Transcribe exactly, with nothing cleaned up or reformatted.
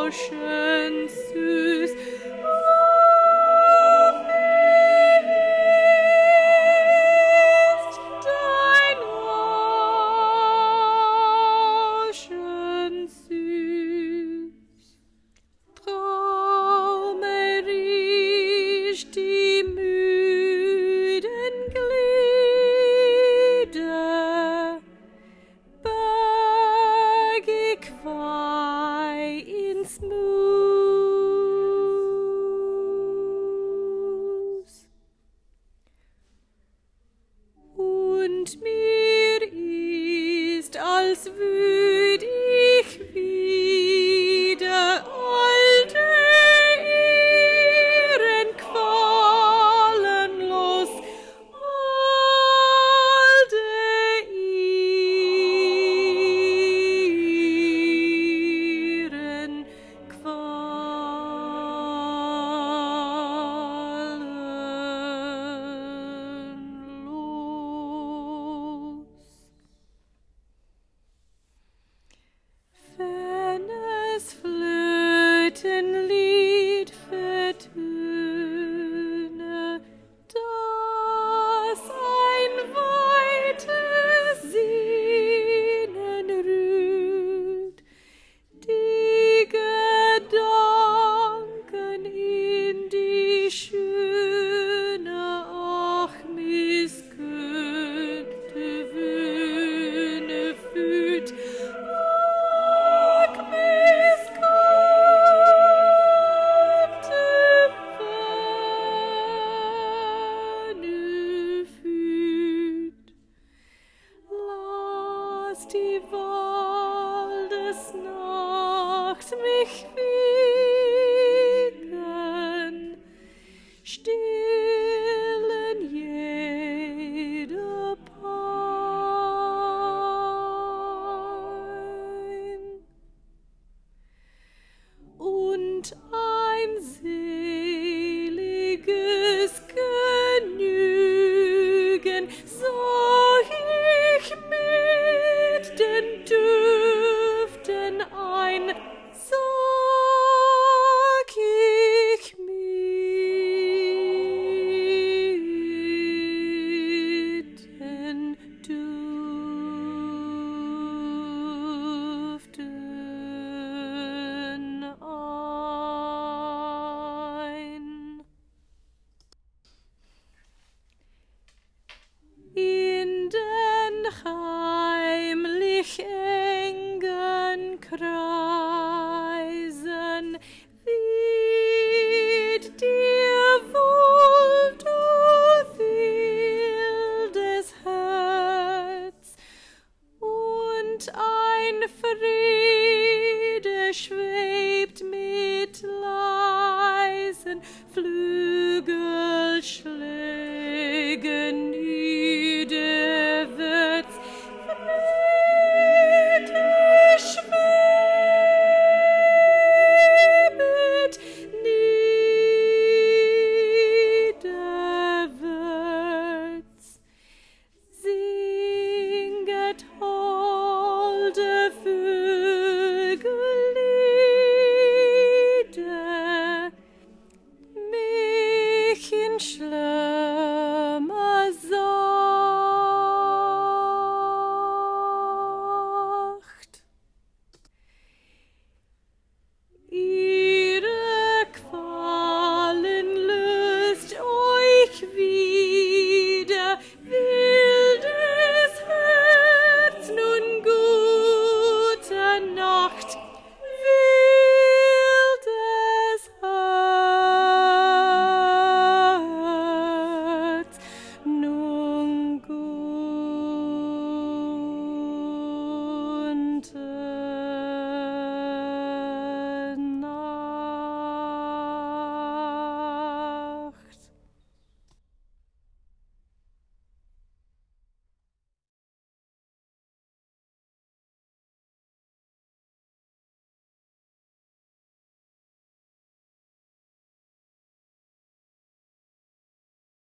Rauschen süß. Dein Rauschen süß. Traumerisch die müden Glieder, bergig weih ins Mus. Und mir ist, als würd ich wieder alte Ehrenqualen los, alte Ehrenqualen los. Fernes Flötenlied vertöne, das ein weites Sehnen rührt, die Gedanken in die schöne, ach missglückte Wöhne führt. Ach, missglückte Wöhne führt. Lass die Waldesnacht mich wiegen, stillen jede Pein. Und ein seliges Genügen sah ich mit den Düften ein, sag ich mit den Düften ein. In den heimlich engen Kreisen weht dir wohl, du wildes Herz, und ein Friede schwebt mit leisen Flügeln